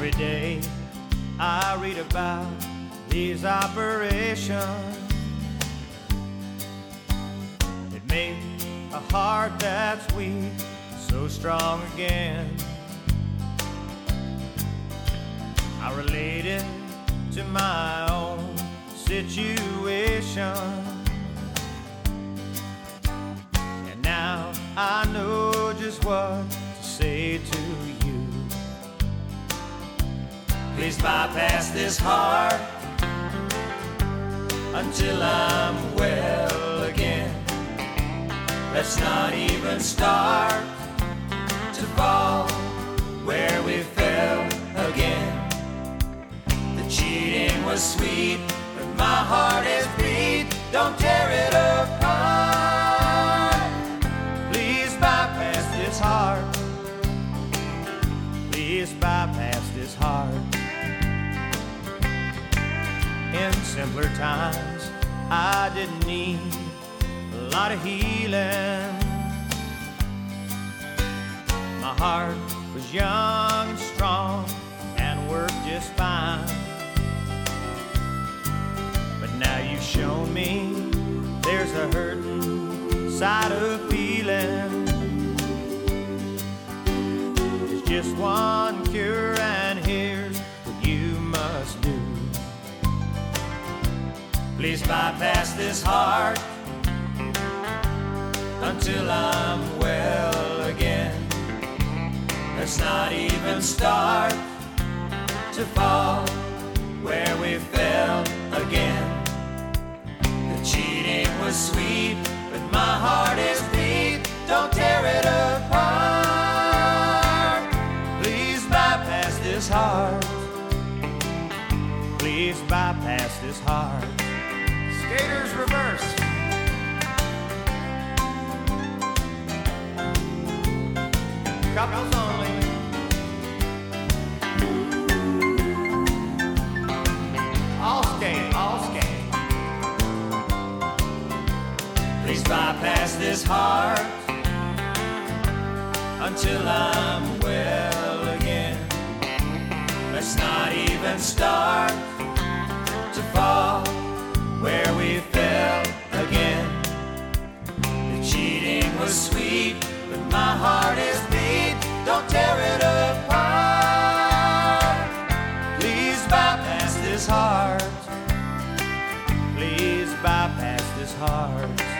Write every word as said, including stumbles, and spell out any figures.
Every day I read about these operations. It made a heart that's weak so strong again. I relate it to my own situation, and now I know just what to say to you. Please bypass this heart until I'm well again. Let's not even start to fall where we fell again. The cheating was sweet, but my heart is beat. Don't tear it apart. Please bypass this heart. Please bypass this heart. In simpler times, I didn't need a lot of healing. My heart was young and strong and worked just fine. But now you've shown me there's a hurting side of feeling. There's just one cure, and here's what you must do. Please bypass this heart until I'm well again. Let's not even start to fall where we fell again. The cheating was sweet, but my heart is beat. Don't tear it apart. Please bypass this heart. Please bypass this heart. Skaters reverse. Couples only. All skate, all skate. Please bypass this heart until I'm well again. Let's not even start to fall where we fell again. The cheating was sweet, but my heart is beat. Don't tear it apart. Please bypass this heart. Please bypass this heart.